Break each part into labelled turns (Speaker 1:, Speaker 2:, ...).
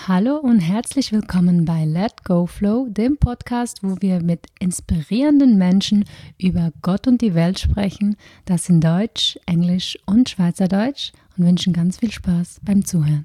Speaker 1: Hallo und herzlich willkommen bei Let Go Flow, dem Podcast, wo wir mit inspirierenden Menschen über Gott und die Welt sprechen, das in Deutsch, Englisch und Schweizerdeutsch, und wünschen ganz viel Spaß beim Zuhören.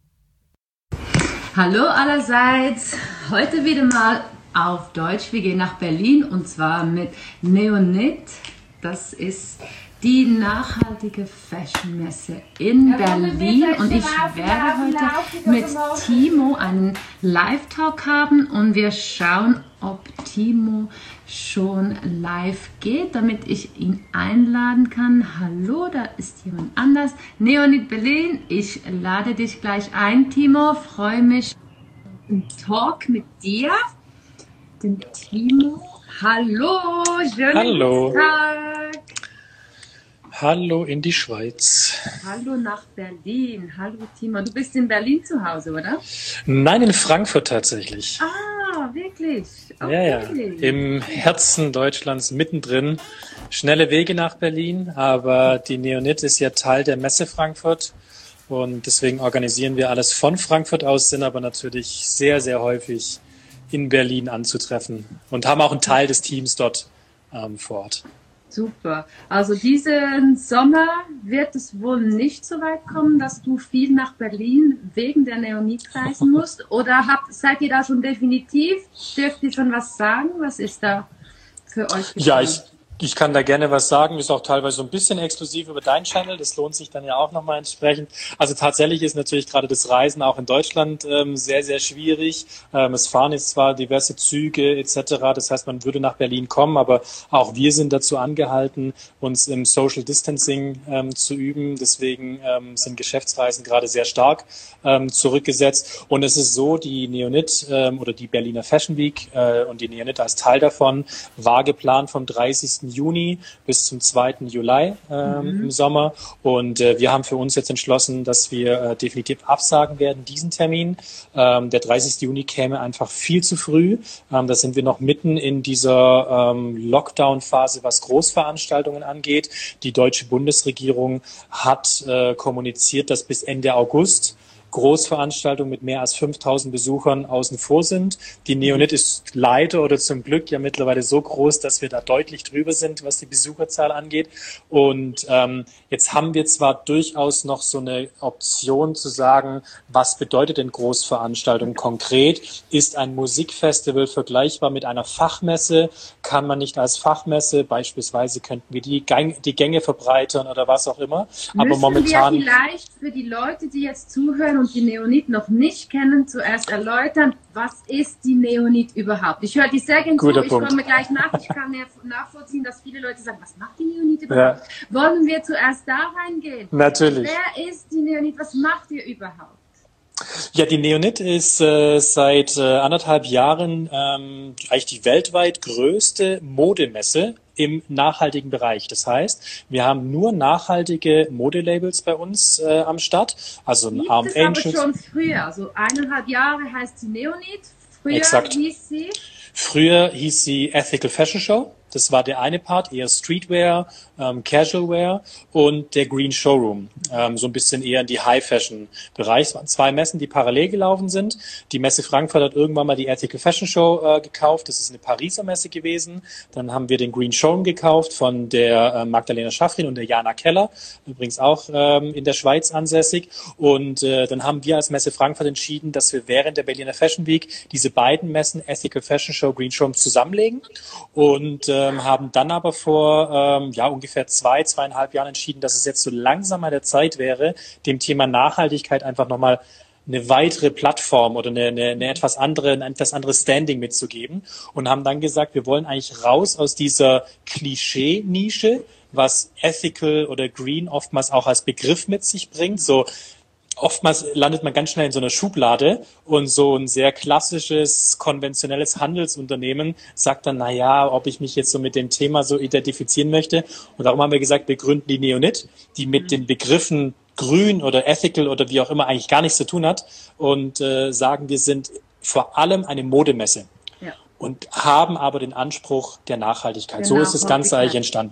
Speaker 2: Hallo allerseits, heute wieder mal auf Deutsch. Wir gehen nach Berlin und zwar mit Neonit. Das ist die nachhaltige Fashion-Messe in Berlin und ich werde heute mit Timo einen Live-Talk haben und wir schauen, ob Timo schon live geht, damit ich ihn einladen kann. Hallo, da ist jemand anders. Neonit Berlin, ich lade dich gleich ein, Timo. Freue mich auf den Talk mit dir. Den Timo. Hallo, schönen guten Tag.
Speaker 3: Hallo in die Schweiz.
Speaker 2: Hallo nach Berlin. Hallo Timo. Du bist in Berlin zu Hause, oder?
Speaker 3: Nein, in Frankfurt tatsächlich.
Speaker 2: Ah, wirklich? Okay.
Speaker 3: Ja. Im Herzen Deutschlands, mittendrin. Schnelle Wege nach Berlin, aber die Neonit ist ja Teil der Messe Frankfurt und deswegen organisieren wir alles von Frankfurt aus, sind aber natürlich sehr, sehr häufig in Berlin anzutreffen und haben auch einen Teil des Teams dort vor Ort.
Speaker 2: Super. Also diesen Sommer wird es wohl nicht so weit kommen, dass du viel nach Berlin wegen der Neonit reisen musst? Oder seid ihr da schon definitiv? Dürft ihr schon was sagen? Was ist da für euch geplant?
Speaker 3: Ja, ich kann da gerne was sagen. Ist auch teilweise so ein bisschen exklusiv über deinen Channel. Das lohnt sich dann ja auch nochmal entsprechend. Also tatsächlich ist natürlich gerade das Reisen auch in Deutschland sehr, sehr schwierig. Es fahren jetzt zwar diverse Züge etc. Das heißt, man würde nach Berlin kommen, aber auch wir sind dazu angehalten, uns im Social Distancing zu üben. Deswegen sind Geschäftsreisen gerade sehr stark zurückgesetzt. Und es ist so, die Neonit oder die Berliner Fashion Week und die Neonit als Teil davon war geplant vom 30. Juni bis zum 2. Juli im Sommer. Und wir haben für uns jetzt entschlossen, dass wir definitiv absagen werden, diesen Termin. Der 30. Juni käme einfach viel zu früh. Da sind wir noch mitten in dieser Lockdown-Phase, was Großveranstaltungen angeht. Die deutsche Bundesregierung hat kommuniziert, dass bis Ende August Großveranstaltungen mit mehr als 5.000 Besuchern außen vor sind. Die Neonit ist leider oder zum Glück ja mittlerweile so groß, dass wir da deutlich drüber sind, was die Besucherzahl angeht. Und jetzt haben wir zwar durchaus noch so eine Option zu sagen, was bedeutet denn Großveranstaltung konkret? Ist ein Musikfestival vergleichbar mit einer Fachmesse? Kann man nicht als Fachmesse, beispielsweise könnten wir die Gänge verbreitern oder was auch immer. Aber momentan
Speaker 2: wir vielleicht für die Leute, die jetzt zuhören und die Neonit noch nicht kennen, zuerst erläutern, was ist die Neonit überhaupt? Ich höre die sehr gerne zu, ich komme gleich nach. Ich kann nachvollziehen, dass viele Leute sagen, was macht die Neonit überhaupt? Ja. Wollen wir zuerst da reingehen?
Speaker 3: Natürlich.
Speaker 2: Wer ist die Neonit? Was macht ihr überhaupt?
Speaker 3: Ja, die Neonit ist seit 1,5 Jahren eigentlich die weltweit größte Modemesse im nachhaltigen Bereich. Das heißt, wir haben nur nachhaltige Modelabels bei uns am Start. Also ein Armed Angels.
Speaker 2: Aber schon früher, also 1,5 Jahre heißt sie Neonit.
Speaker 3: Früher hieß sie Ethical Fashion Show. Das war der eine Part, eher Streetwear, Casualwear und der Green Showroom, so ein bisschen eher in die High-Fashion-Bereich. Es waren 2 Messen, die parallel gelaufen sind. Die Messe Frankfurt hat irgendwann mal die Ethical Fashion Show gekauft. Das ist eine Pariser Messe gewesen. Dann haben wir den Green Showroom gekauft von der Magdalena Schaffrin und der Jana Keller, übrigens auch in der Schweiz ansässig. Und dann haben wir als Messe Frankfurt entschieden, dass wir während der Berliner Fashion Week diese beiden Messen, Ethical Fashion Show, Green Showroom, zusammenlegen und haben dann aber vor ungefähr 2,5 Jahren entschieden, dass es jetzt so langsam an der Zeit wäre, dem Thema Nachhaltigkeit einfach nochmal eine weitere Plattform oder ein etwas anderes Standing mitzugeben und haben dann gesagt, wir wollen eigentlich raus aus dieser Klischee-Nische, was Ethical oder Green oftmals auch als Begriff mit sich bringt, so. Oftmals landet man ganz schnell in so einer Schublade und so ein sehr klassisches, konventionelles Handelsunternehmen sagt dann, ob ich mich jetzt so mit dem Thema so identifizieren möchte. Und darum haben wir gesagt, wir gründen die Neonit, die mit den Begriffen grün oder ethical oder wie auch immer eigentlich gar nichts zu tun hat und sagen, wir sind vor allem eine Modemesse und haben aber den Anspruch der Nachhaltigkeit. So ist das Ganze eigentlich entstanden.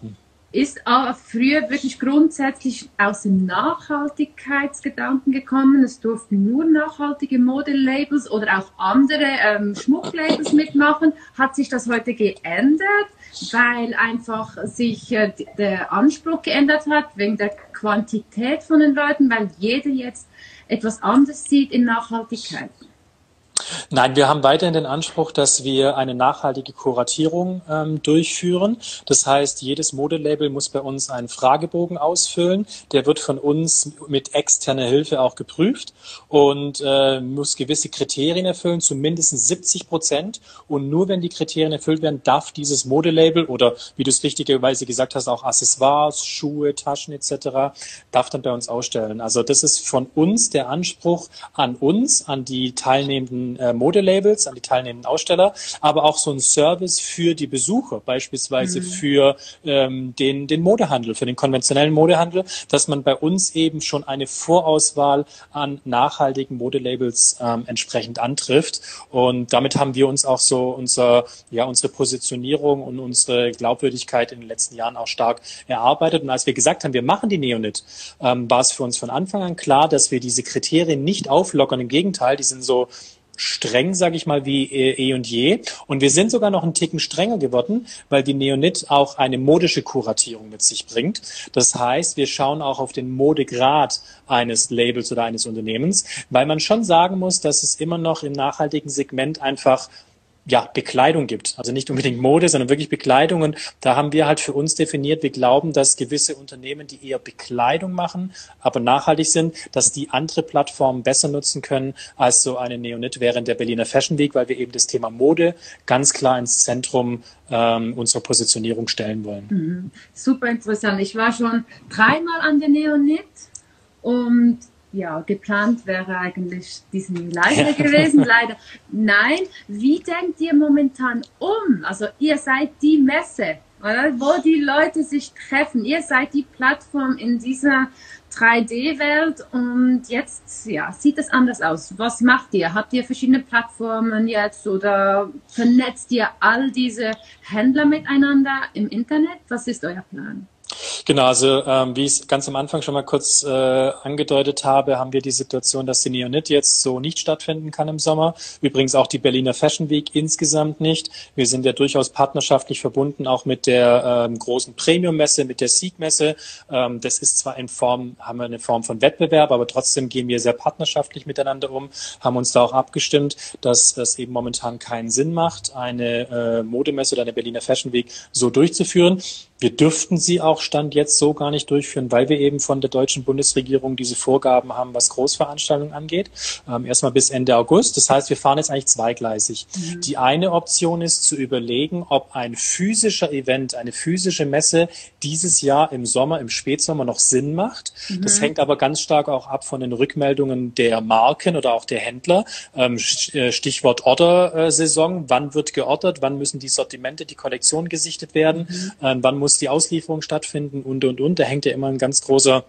Speaker 2: ist früher wirklich grundsätzlich aus dem Nachhaltigkeitsgedanken gekommen. Es durften nur nachhaltige Modelabels oder auch andere Schmucklabels mitmachen. Hat sich das heute geändert, weil einfach sich der Anspruch geändert hat, wegen der Quantität von den Leuten, weil jeder jetzt etwas anderes sieht in Nachhaltigkeit?
Speaker 3: Nein, wir haben weiterhin den Anspruch, dass wir eine nachhaltige Kuratierung durchführen. Das heißt, jedes Modelabel muss bei uns einen Fragebogen ausfüllen. Der wird von uns mit externer Hilfe auch geprüft und muss gewisse Kriterien erfüllen, zu mindestens 70%. Und nur wenn die Kriterien erfüllt werden, darf dieses Modelabel oder, wie du es richtigerweise gesagt hast, auch Accessoires, Schuhe, Taschen etc., darf dann bei uns ausstellen. Also das ist von uns der Anspruch an uns, an die teilnehmenden Modelabels, an die teilnehmenden Aussteller, aber auch so ein Service für die Besucher, beispielsweise für den Modehandel, für den konventionellen Modehandel, dass man bei uns eben schon eine Vorauswahl an nachhaltigen Modelabels entsprechend antrifft. Und damit haben wir uns auch so unsere Positionierung und unsere Glaubwürdigkeit in den letzten Jahren auch stark erarbeitet. Und als wir gesagt haben, wir machen die Neonit, war es für uns von Anfang an klar, dass wir diese Kriterien nicht auflockern. Im Gegenteil, die sind so streng, sage ich mal, wie eh und je. Und wir sind sogar noch einen Ticken strenger geworden, weil die Neonit auch eine modische Kuratierung mit sich bringt. Das heißt, wir schauen auch auf den Modegrad eines Labels oder eines Unternehmens, weil man schon sagen muss, dass es immer noch im nachhaltigen Segment einfach Bekleidung gibt. Also nicht unbedingt Mode, sondern wirklich Bekleidung. Und da haben wir halt für uns definiert, wir glauben, dass gewisse Unternehmen, die eher Bekleidung machen, aber nachhaltig sind, dass die andere Plattformen besser nutzen können als so eine Neonit während der Berliner Fashion Week, weil wir eben das Thema Mode ganz klar ins Zentrum unserer Positionierung stellen wollen.
Speaker 2: Mhm. Super interessant. Ich war schon 3-mal an der Neonit und geplant wäre eigentlich diesen Leider gewesen, leider. Nein, wie denkt ihr momentan um? Also ihr seid die Messe, oder? Wo die Leute sich treffen. Ihr seid die Plattform in dieser 3D-Welt und jetzt sieht es anders aus. Was macht ihr? Habt ihr verschiedene Plattformen jetzt oder vernetzt ihr all diese Händler miteinander im Internet? Was ist euer Plan?
Speaker 3: Genau, also wie ich es ganz am Anfang schon mal kurz angedeutet habe, haben wir die Situation, dass die Neonit jetzt so nicht stattfinden kann im Sommer. Übrigens auch die Berliner Fashion Week insgesamt nicht. Wir sind ja durchaus partnerschaftlich verbunden, auch mit der großen Premium-Messe, mit der Sieg-Messe. Das ist zwar haben wir eine Form von Wettbewerb, aber trotzdem gehen wir sehr partnerschaftlich miteinander um, haben uns da auch abgestimmt, dass es eben momentan keinen Sinn macht, eine Modemesse oder eine Berliner Fashion Week so durchzuführen. Wir dürften sie auch Stand jetzt so gar nicht durchführen, weil wir eben von der deutschen Bundesregierung diese Vorgaben haben, was Großveranstaltungen angeht. Erstmal bis Ende August. Das heißt, wir fahren jetzt eigentlich zweigleisig. Die eine Option ist zu überlegen, ob ein physischer Event, eine physische Messe dieses Jahr im Sommer, im Spätsommer noch Sinn macht. Das hängt aber ganz stark auch ab von den Rückmeldungen der Marken oder auch der Händler. Stichwort Order-Saison. Wann wird geordert? Wann müssen die Sortimente, die Kollektionen gesichtet werden? Wann muss die Auslieferung stattfinden und. Da hängt ja immer ein ganz großer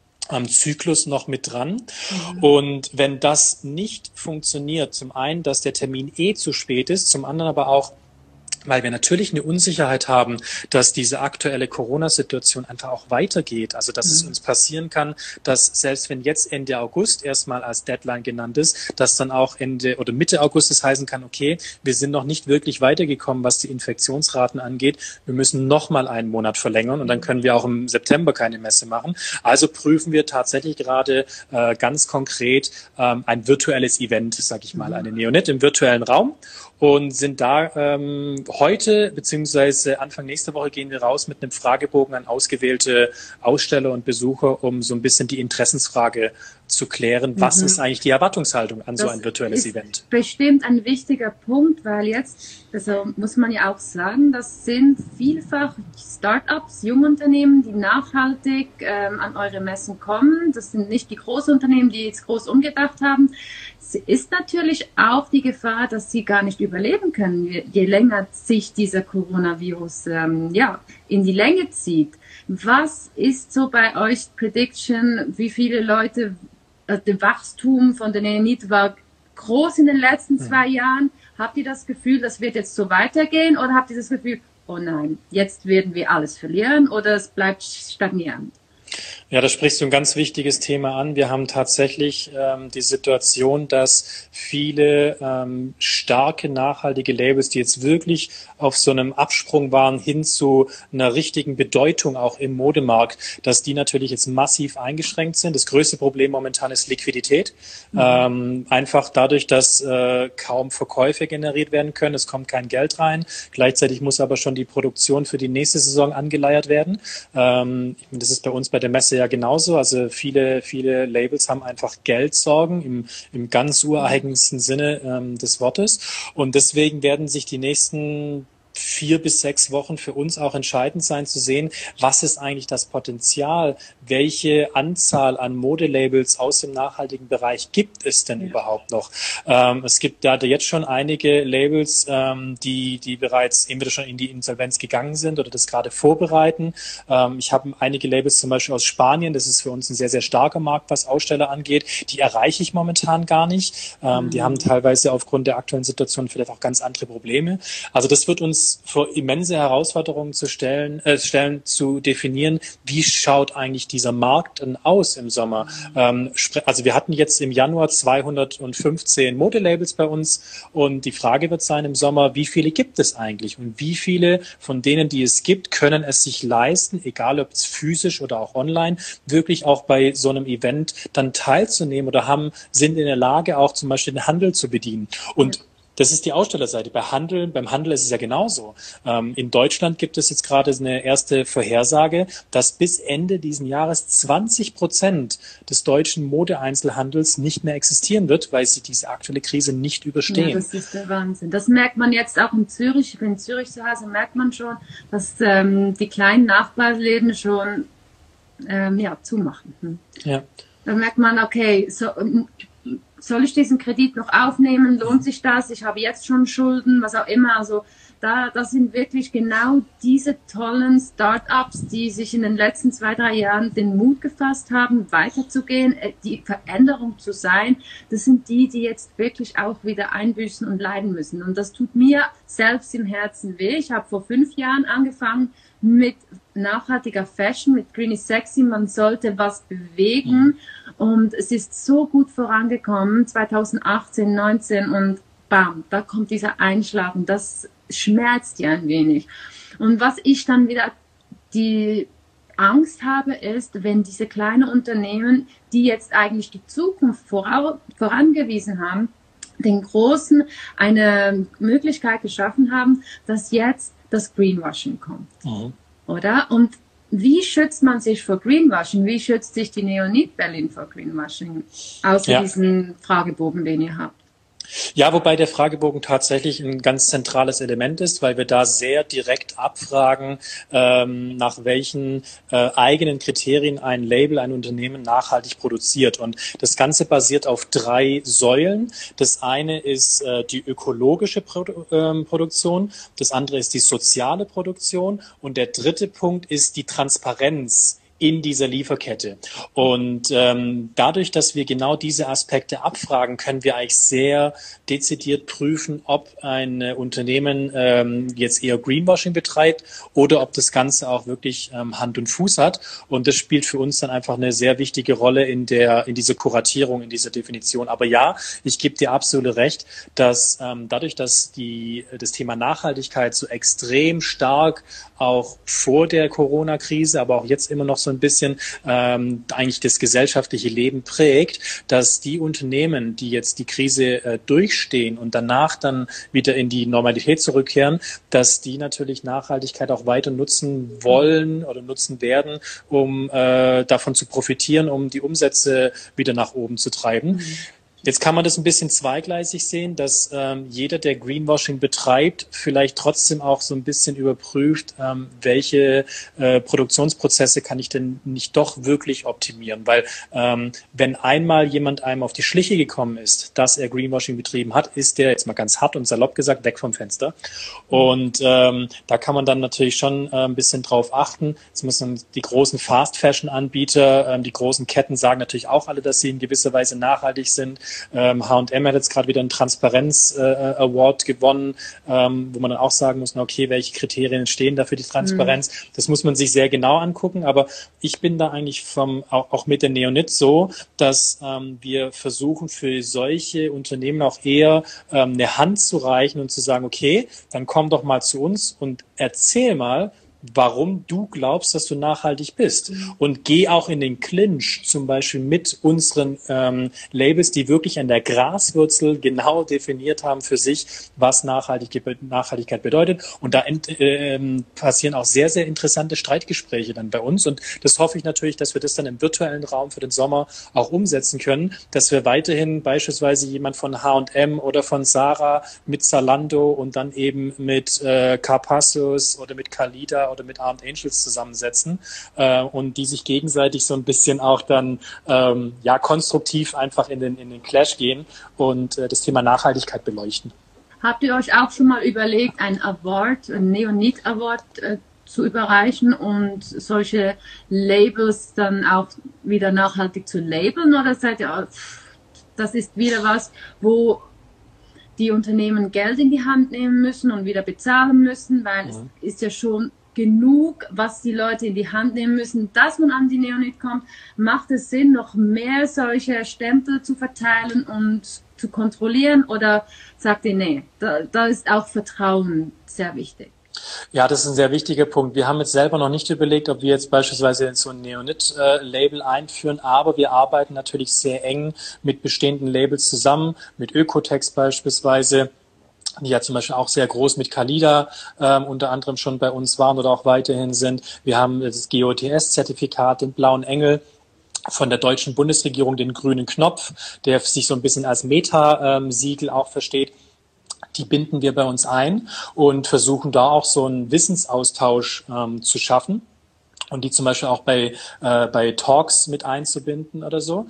Speaker 3: Zyklus noch mit dran. Und wenn das nicht funktioniert, zum einen, dass der Termin zu spät ist, zum anderen aber auch, weil wir natürlich eine Unsicherheit haben, dass diese aktuelle Corona-Situation einfach auch weitergeht. Also dass es uns passieren kann, dass selbst wenn jetzt Ende August erstmal als Deadline genannt ist, dass dann auch Ende oder Mitte August es heißen kann, okay, wir sind noch nicht wirklich weitergekommen, was die Infektionsraten angeht. Wir müssen noch mal einen Monat verlängern und dann können wir auch im September keine Messe machen. Also prüfen wir tatsächlich gerade ganz konkret ein virtuelles Event, sag ich mal, eine Neonit im virtuellen Raum. Und sind da heute beziehungsweise Anfang nächster Woche gehen wir raus mit einem Fragebogen an ausgewählte Aussteller und Besucher, um so ein bisschen die Interessensfrage zu klären. Was ist eigentlich die Erwartungshaltung an so ein virtuelles Event?
Speaker 2: Bestimmt ein wichtiger Punkt, weil jetzt, also muss man ja auch sagen, das sind vielfach Startups, Jungunternehmen, die nachhaltig an eure Messen kommen. Das sind nicht die Großunternehmen, die jetzt groß umgedacht haben. Es ist natürlich auch die Gefahr, dass sie gar nicht überleben können, je länger sich dieser Coronavirus in die Länge zieht. Was ist so bei euch Prediction? Wie viele Leute, das Wachstum von der Neonit war groß in den letzten 2 Jahren. Habt ihr das Gefühl, das wird jetzt so weitergehen oder habt ihr das Gefühl, oh nein, jetzt werden wir alles verlieren oder es bleibt stagnieren?
Speaker 3: Ja, da sprichst du ein ganz wichtiges Thema an. Wir haben tatsächlich die Situation, dass viele starke, nachhaltige Labels, die jetzt wirklich auf so einem Absprung waren hin zu einer richtigen Bedeutung auch im Modemarkt, dass die natürlich jetzt massiv eingeschränkt sind. Das größte Problem momentan ist Liquidität. Einfach dadurch, dass kaum Verkäufe generiert werden können. Es kommt kein Geld rein. Gleichzeitig muss aber schon die Produktion für die nächste Saison angeleiert werden. Das ist bei uns bei der Messe ja genauso. Also viele Labels haben einfach Geldsorgen im ganz ureigensten Sinne des Wortes. Und deswegen werden sich die nächsten 4 bis 6 Wochen für uns auch entscheidend sein zu sehen, was ist eigentlich das Potenzial, welche Anzahl an Modelabels aus dem nachhaltigen Bereich gibt es denn überhaupt noch? Es gibt da jetzt schon einige Labels, die bereits entweder schon in die Insolvenz gegangen sind oder das gerade vorbereiten. Ich habe einige Labels zum Beispiel aus Spanien, das ist für uns ein sehr, sehr starker Markt, was Aussteller angeht, die erreiche ich momentan gar nicht. Die haben teilweise aufgrund der aktuellen Situation vielleicht auch ganz andere Probleme. Also das wird uns vor immense Herausforderungen zu stellen, zu definieren, wie schaut eigentlich dieser Markt denn aus im Sommer. Also wir hatten jetzt im Januar 215 Modelabels bei uns und die Frage wird sein im Sommer, wie viele gibt es eigentlich und wie viele von denen, die es gibt, können es sich leisten, egal ob es physisch oder auch online, wirklich auch bei so einem Event dann teilzunehmen oder sind in der Lage, auch zum Beispiel den Handel zu bedienen. Und das ist die Ausstellerseite. Beim Handel ist es ja genauso. In Deutschland gibt es jetzt gerade eine erste Vorhersage, dass bis Ende diesen Jahres 20% des deutschen Modeeinzelhandels nicht mehr existieren wird, weil sie diese aktuelle Krise nicht überstehen. Ja,
Speaker 2: das ist der Wahnsinn. Das merkt man jetzt auch in Zürich. Ich bin in Zürich zu Hause, merkt man schon, dass die kleinen Nachbarläden schon zumachen. Ja. Da merkt man, okay, soll ich diesen Kredit noch aufnehmen? Lohnt sich das? Ich habe jetzt schon Schulden, was auch immer. Also das sind wirklich genau diese tollen Start-ups, die sich in den letzten 2-3 Jahren den Mut gefasst haben, weiterzugehen, die Veränderung zu sein. Das sind die jetzt wirklich auch wieder einbüßen und leiden müssen. Und das tut mir selbst im Herzen weh. Ich habe vor 5 Jahren angefangen mit nachhaltiger Fashion, mit Green is Sexy. Man sollte was bewegen. Und es ist so gut vorangekommen, 2018, 19 und bam, da kommt dieser Einschlag und das schmerzt ja ein wenig. Und was ich dann wieder die Angst habe, ist, wenn diese kleinen Unternehmen, die jetzt eigentlich die Zukunft vorangewiesen haben, den Großen eine Möglichkeit geschaffen haben, dass jetzt das Greenwashing kommt. Oder? Und wie schützt man sich vor Greenwashing? Wie schützt sich die Neonit Berlin vor Greenwashing? Außer diesen Fragebogen, den ihr habt.
Speaker 3: Ja, wobei der Fragebogen tatsächlich ein ganz zentrales Element ist, weil wir da sehr direkt abfragen, nach welchen eigenen Kriterien ein Label, ein Unternehmen nachhaltig produziert. Und das Ganze basiert auf 3 Säulen. Das eine ist die ökologische Produktion, das andere ist die soziale Produktion und der dritte Punkt ist die Transparenz in dieser Lieferkette. Und dadurch, dass wir genau diese Aspekte abfragen, können wir eigentlich sehr dezidiert prüfen, ob ein Unternehmen jetzt eher Greenwashing betreibt oder ob das Ganze auch wirklich Hand und Fuß hat. Und das spielt für uns dann einfach eine sehr wichtige Rolle in dieser Kuratierung, in dieser Definition. Aber ja, ich gebe dir absolut recht, dass dadurch, dass das Thema Nachhaltigkeit so extrem stark auch vor der Corona-Krise, aber auch jetzt immer noch so ein bisschen eigentlich das gesellschaftliche Leben prägt, dass die Unternehmen, die jetzt die Krise durchstehen und danach dann wieder in die Normalität zurückkehren, dass die natürlich Nachhaltigkeit auch weiter nutzen wollen oder nutzen werden, um davon zu profitieren, um die Umsätze wieder nach oben zu treiben. Jetzt kann man das ein bisschen zweigleisig sehen, dass jeder, der Greenwashing betreibt, vielleicht trotzdem auch so ein bisschen überprüft, welche Produktionsprozesse kann ich denn nicht doch wirklich optimieren. Weil wenn einmal jemand einem auf die Schliche gekommen ist, dass er Greenwashing betrieben hat, ist der, jetzt mal ganz hart und salopp gesagt, weg vom Fenster. Und da kann man dann natürlich schon ein bisschen drauf achten. Jetzt müssen die großen Fast-Fashion-Anbieter, die großen Ketten sagen natürlich auch alle, dass sie in gewisser Weise nachhaltig sind. H&M hat jetzt gerade wieder einen Transparenz-Award gewonnen, wo man dann auch sagen muss, okay, welche Kriterien stehen da für die Transparenz? Das muss man sich sehr genau angucken, aber ich bin da eigentlich auch mit der Neonit so, dass wir versuchen, für solche Unternehmen auch eher eine Hand zu reichen und zu sagen, okay, dann komm doch mal zu uns und erzähl mal, warum du glaubst, dass du nachhaltig bist. Und geh auch in den Clinch, zum Beispiel mit unseren Labels, die wirklich an der Graswurzel genau definiert haben für sich, was Nachhaltigkeit bedeutet. Und da passieren auch sehr, sehr interessante Streitgespräche dann bei uns. Und das hoffe ich natürlich, dass wir das dann im virtuellen Raum für den Sommer auch umsetzen können, dass wir weiterhin beispielsweise jemand von H&M oder von Zara mit Zalando und dann eben mit Carpassos oder mit Kalida oder mit Armed Angels zusammensetzen und die sich gegenseitig so ein bisschen auch dann konstruktiv einfach in den Clash gehen und das Thema Nachhaltigkeit beleuchten.
Speaker 2: Habt ihr euch auch schon mal überlegt, einen Neonit Award zu überreichen und solche Labels dann auch wieder nachhaltig zu labeln? Oder seid ihr, das ist wieder was, wo die Unternehmen Geld in die Hand nehmen müssen und wieder bezahlen müssen, weil es ist ja schon genug, was die Leute in die Hand nehmen müssen, dass man an die Neonit kommt. Macht es Sinn, noch mehr solche Stempel zu verteilen und zu kontrollieren, oder sagt ihr, nee, da ist auch Vertrauen sehr wichtig?
Speaker 3: Ja, das ist ein sehr wichtiger Punkt. Wir haben jetzt selber noch nicht überlegt, ob wir jetzt beispielsweise so ein Neonit-Label einführen, aber wir arbeiten natürlich sehr eng mit bestehenden Labels zusammen, mit Ökotex beispielsweise, die ja zum Beispiel auch sehr groß mit Kalida unter anderem schon bei uns waren oder auch weiterhin sind. Wir haben das GOTS-Zertifikat, den blauen Engel, von der deutschen Bundesregierung den grünen Knopf, der sich so ein bisschen als Meta-Siegel auch versteht. Die binden wir bei uns ein und versuchen da auch so einen Wissensaustausch zu schaffen. Und die zum Beispiel auch bei Talks mit einzubinden oder so.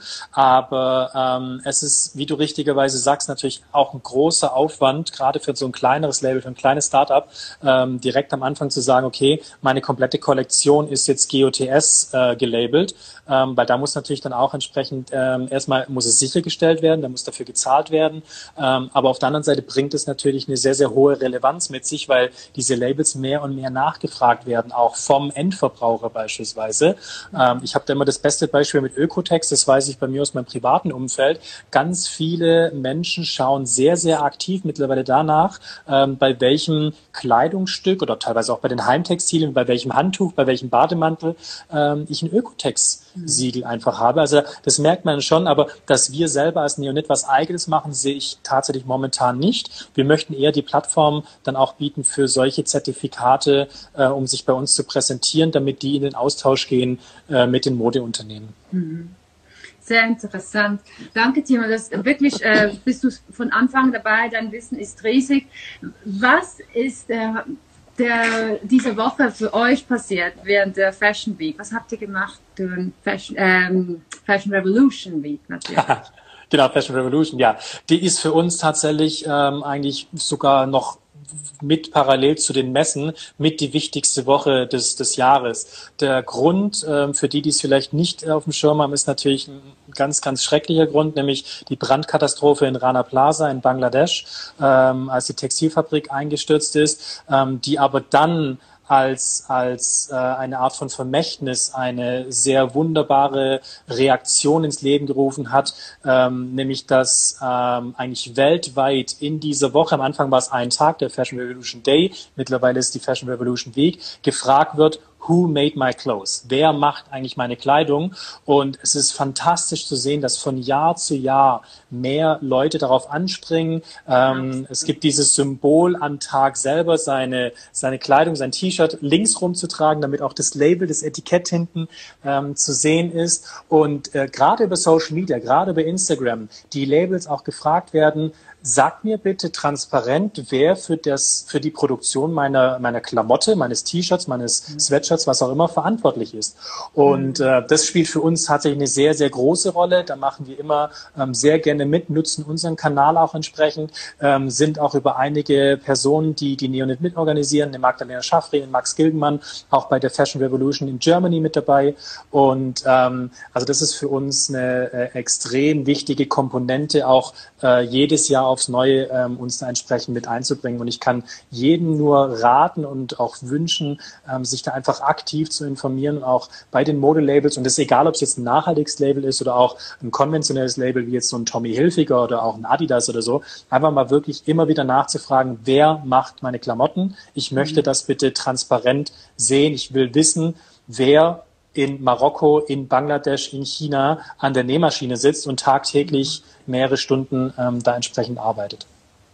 Speaker 3: Aber es ist, wie du richtigerweise sagst, natürlich auch ein großer Aufwand, gerade für so ein kleineres Label, für ein kleines Startup, direkt am Anfang zu sagen, okay, meine komplette Kollektion ist jetzt GOTS gelabelt, weil da muss natürlich dann auch entsprechend, erstmal muss es sichergestellt werden, da muss dafür gezahlt werden. Aber auf der anderen Seite bringt es natürlich eine sehr, sehr hohe Relevanz mit sich, weil diese Labels mehr und mehr nachgefragt werden, auch vom Endverbraucher beispielsweise. Ich habe da immer das beste Beispiel mit Ökotex, das weiß ich bei mir aus meinem privaten Umfeld. Ganz viele Menschen schauen sehr, sehr aktiv mittlerweile danach, bei welchem Kleidungsstück oder teilweise auch bei den Heimtextilien, bei welchem Handtuch, bei welchem Bademantel ich ein Ökotex-Siegel einfach habe. Also das merkt man schon, aber dass wir selber als Neonit was Eigenes machen, sehe ich tatsächlich momentan nicht. Wir möchten eher die Plattform dann auch bieten für solche Zertifikate, um sich bei uns zu präsentieren, damit die in den Austausch gehen mit den Modeunternehmen.
Speaker 2: Sehr interessant. Danke, Timo. Das wirklich bist du von Anfang dabei. Dein Wissen ist riesig. Was ist diese Woche für euch passiert während der Fashion Week? Was habt ihr gemacht durch Fashion Revolution Week natürlich?
Speaker 3: Genau, Fashion Revolution, ja. Die ist für uns tatsächlich eigentlich sogar noch mit parallel zu den Messen mit die wichtigste Woche des Jahres. Der Grund, für die es vielleicht nicht auf dem Schirm haben, ist natürlich ein ganz, ganz schrecklicher Grund, nämlich die Brandkatastrophe in Rana Plaza in Bangladesch, als die Textilfabrik eingestürzt ist, die aber dann als eine Art von Vermächtnis eine sehr wunderbare Reaktion ins Leben gerufen hat, nämlich dass eigentlich weltweit in dieser Woche, am Anfang war es ein Tag, der Fashion Revolution Day, mittlerweile ist die Fashion Revolution Week, gefragt wird, who made my clothes? Wer macht eigentlich meine Kleidung? Und es ist fantastisch zu sehen, dass von Jahr zu Jahr mehr Leute darauf anspringen. Es gibt dieses Symbol am Tag selber, seine Kleidung, sein T-Shirt links rumzutragen, damit auch das Label, das Etikett hinten zu sehen ist. Und gerade über Social Media, gerade über Instagram, die Labels auch gefragt werden, sag mir bitte transparent, wer für die Produktion meiner Klamotte, meines T-Shirts, meines Sweatshirts T-Shirts, was auch immer, verantwortlich ist. Und das spielt für uns tatsächlich eine sehr, sehr große Rolle. Da machen wir immer sehr gerne mit, nutzen unseren Kanal auch entsprechend, sind auch über einige Personen, die Neonit mitorganisieren, eine Magdalena Schaffri, den Max Gilgenmann, auch bei der Fashion Revolution in Germany mit dabei. Und also das ist für uns eine extrem wichtige Komponente, auch jedes Jahr aufs Neue uns da entsprechend mit einzubringen. Und ich kann jedem nur raten und auch wünschen, sich da einfach aktiv zu informieren, auch bei den Modelabels. Und das ist egal, ob es jetzt ein nachhaltiges Label ist oder auch ein konventionelles Label wie jetzt so ein Tommy Hilfiger oder auch ein Adidas oder so. Einfach mal wirklich immer wieder nachzufragen, wer macht meine Klamotten? Ich möchte das bitte transparent sehen. Ich will wissen, wer in Marokko, in Bangladesch, in China an der Nähmaschine sitzt und tagtäglich mehrere Stunden da entsprechend arbeitet.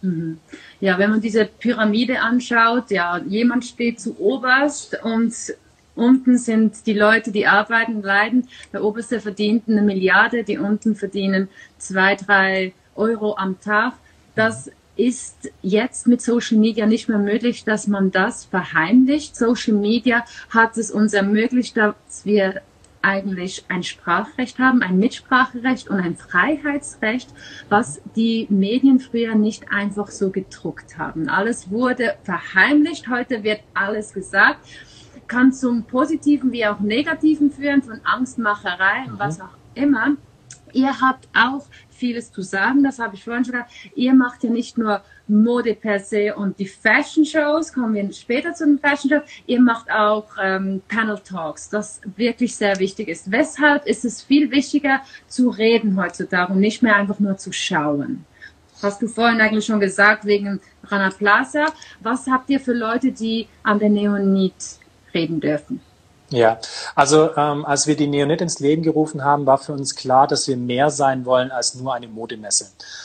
Speaker 2: Ja, wenn man diese Pyramide anschaut, ja, jemand steht zu oberst und unten sind die Leute, die arbeiten und leiden. Der Oberste verdient 1 Milliarde, die unten verdienen 2-3 Euro am Tag. Das ist jetzt mit Social Media nicht mehr möglich, dass man das verheimlicht. Social Media hat es uns ermöglicht, dass wir eigentlich ein Sprachrecht haben, ein Mitspracherecht und ein Freiheitsrecht, was die Medien früher nicht einfach so gedruckt haben. Alles wurde verheimlicht, heute wird alles gesagt, kann zum Positiven wie auch Negativen führen, von Angstmacherei und was auch immer. Ihr habt auch vieles zu sagen, das habe ich vorhin schon gesagt. Ihr macht ja nicht nur Mode per se und die Fashion Shows, kommen wir später zu den Fashion Shows, ihr macht auch Panel Talks, das wirklich sehr wichtig ist. Weshalb ist es viel wichtiger zu reden heutzutage und nicht mehr einfach nur zu schauen? Hast du vorhin eigentlich schon gesagt, wegen Rana Plaza. Was habt ihr für Leute, die an der Neonit reden dürfen?
Speaker 3: Ja, also als wir die Neonit ins Leben gerufen haben, war für uns klar, dass wir mehr sein wollen als nur eine Modemesse.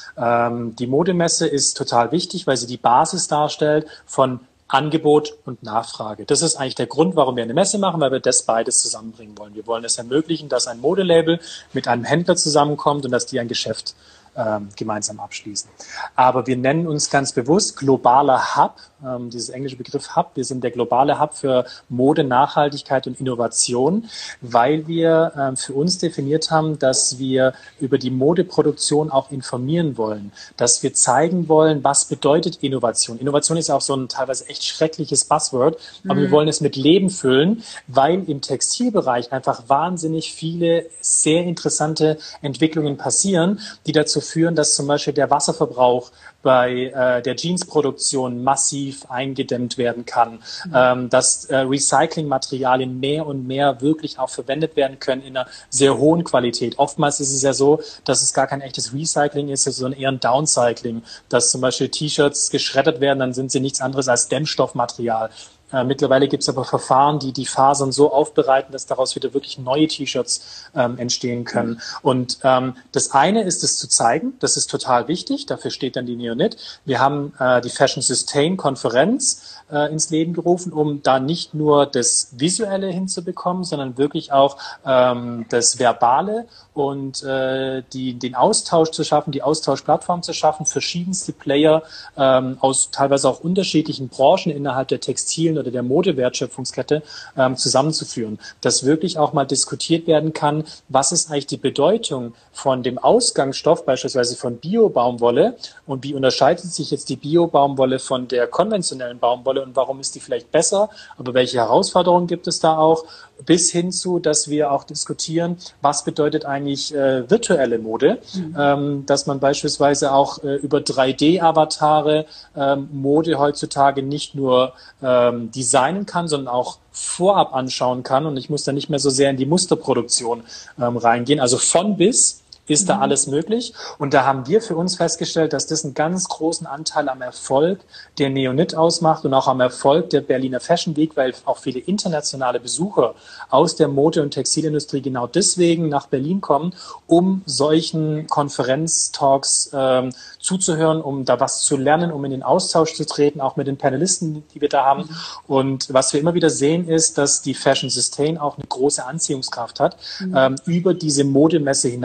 Speaker 3: Die Modemesse ist total wichtig, weil sie die Basis darstellt von Angebot und Nachfrage. Das ist eigentlich der Grund, warum wir eine Messe machen, weil wir das beides zusammenbringen wollen. Wir wollen es ermöglichen, dass ein Modelabel mit einem Händler zusammenkommt und dass die ein Geschäft gemeinsam abschließen. Aber wir nennen uns ganz bewusst globaler Hub, dieses englische Begriff Hub. Wir sind der globale Hub für Mode, Nachhaltigkeit und Innovation, weil wir für uns definiert haben, dass wir über die Modeproduktion auch informieren wollen, dass wir zeigen wollen, was bedeutet Innovation. Innovation ist ja auch so ein teilweise echt schreckliches Buzzword, aber wir wollen es mit Leben füllen, weil im Textilbereich einfach wahnsinnig viele sehr interessante Entwicklungen passieren, die dazu führen, dass zum Beispiel der Wasserverbrauch bei der Jeansproduktion massiv eingedämmt werden kann, dass Recyclingmaterialien mehr und mehr wirklich auch verwendet werden können in einer sehr hohen Qualität. Oftmals ist es ja so, dass es gar kein echtes Recycling ist, sondern eher ein Downcycling, dass zum Beispiel T-Shirts geschreddert werden, dann sind sie nichts anderes als Dämmstoffmaterial. Mittlerweile gibt es aber Verfahren, die die Fasern so aufbereiten, dass daraus wieder wirklich neue T-Shirts entstehen können. Und das eine ist es zu zeigen, das ist total wichtig, dafür steht dann die Neonit. Wir haben die Fashion Sustain Konferenz ins Leben gerufen, um da nicht nur das Visuelle hinzubekommen, sondern wirklich auch das Verbale und den Austausch zu schaffen, die Austauschplattform zu schaffen, verschiedenste Player aus teilweise auch unterschiedlichen Branchen innerhalb der Textilien oder der Modewertschöpfungskette zusammenzuführen, dass wirklich auch mal diskutiert werden kann, was ist eigentlich die Bedeutung von dem Ausgangsstoff, beispielsweise von Bio-Baumwolle, und wie unterscheidet sich jetzt die Bio-Baumwolle von der konventionellen Baumwolle und warum ist die vielleicht besser, aber welche Herausforderungen gibt es da auch, bis hin zu, dass wir auch diskutieren, was bedeutet eigentlich virtuelle Mode, dass man beispielsweise auch über 3D-Avatare Mode heutzutage nicht nur designen kann, sondern auch vorab anschauen kann, und ich muss da nicht mehr so sehr in die Musterproduktion reingehen, also von bis ist da alles möglich. Und da haben wir für uns festgestellt, dass das einen ganz großen Anteil am Erfolg der Neonit ausmacht und auch am Erfolg der Berliner Fashion Week, weil auch viele internationale Besucher aus der Mode- und Textilindustrie genau deswegen nach Berlin kommen, um solchen Konferenztalks zuzuhören, um da was zu lernen, um in den Austausch zu treten, auch mit den Panelisten, die wir da haben. Und was wir immer wieder sehen, ist, dass die Fashion Sustain auch eine große Anziehungskraft hat über diese Modemesse hinaus. Also wir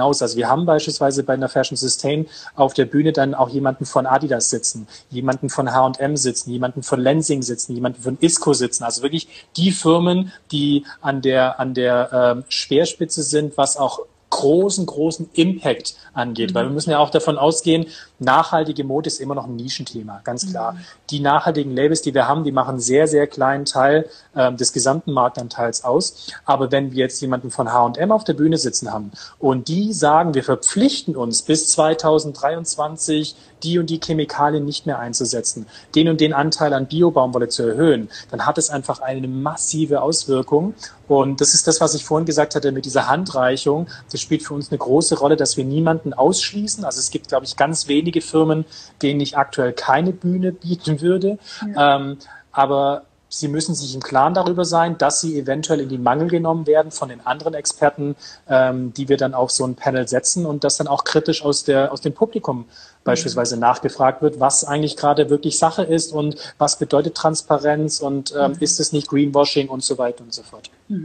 Speaker 3: haben beispielsweise bei einer Fashion Sustain auf der Bühne dann auch jemanden von Adidas sitzen, jemanden von H&M sitzen, jemanden von Lenzing sitzen, jemanden von Isco sitzen. Also wirklich die Firmen, die an der Speerspitze sind, was auch großen Impact angeht, weil wir müssen ja auch davon ausgehen, nachhaltige Mode ist immer noch ein Nischenthema, ganz klar. Die nachhaltigen Labels, die wir haben, die machen einen sehr, sehr kleinen Teil des gesamten Marktanteils aus. Aber wenn wir jetzt jemanden von H&M auf der Bühne sitzen haben und die sagen, wir verpflichten uns bis 2023 die und die Chemikalien nicht mehr einzusetzen, den und den Anteil an Bio-Baumwolle zu erhöhen, dann hat es einfach eine massive Auswirkung. Und das ist das, was ich vorhin gesagt hatte mit dieser Handreichung. Das spielt für uns eine große Rolle, dass wir niemanden ausschließen. Also es gibt, glaube ich, ganz wenige Firmen, denen ich aktuell keine Bühne bieten würde. Ja. Aber sie müssen sich im Klaren darüber sein, dass sie eventuell in den Mangel genommen werden von den anderen Experten, die wir dann auf so ein Panel setzen und das dann auch kritisch aus dem Publikum beispielsweise nachgefragt wird, was eigentlich gerade wirklich Sache ist und was bedeutet Transparenz und ist es nicht Greenwashing und so weiter und so fort.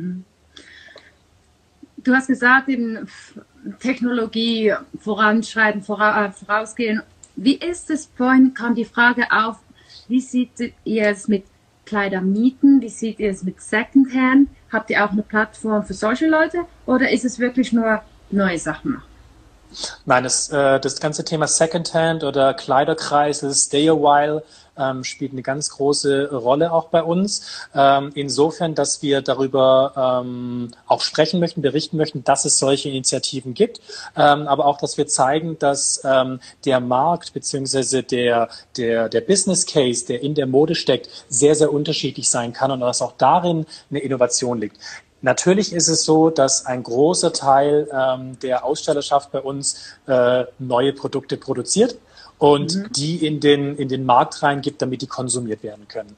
Speaker 2: Du hast gesagt, eben Technologie voranschreiten, vorausgehen. Wie ist es, vorhin kam die Frage auf, wie seht ihr es mit Kleidermieten, wie seht ihr es mit Secondhand? Habt ihr auch eine Plattform für solche Leute oder ist es wirklich nur neue Sachen?
Speaker 3: Nein, das ganze Thema Secondhand oder Kleiderkreisel, Stay a While spielt eine ganz große Rolle auch bei uns. Insofern, dass wir darüber auch sprechen möchten, berichten möchten, dass es solche Initiativen gibt, aber auch, dass wir zeigen, dass der Markt bzw. der Business Case, der in der Mode steckt, sehr, sehr unterschiedlich sein kann und dass auch darin eine Innovation liegt. Natürlich ist es so, dass ein großer Teil der Ausstellerschaft bei uns neue Produkte produziert und die in den Markt reingibt, damit die konsumiert werden können.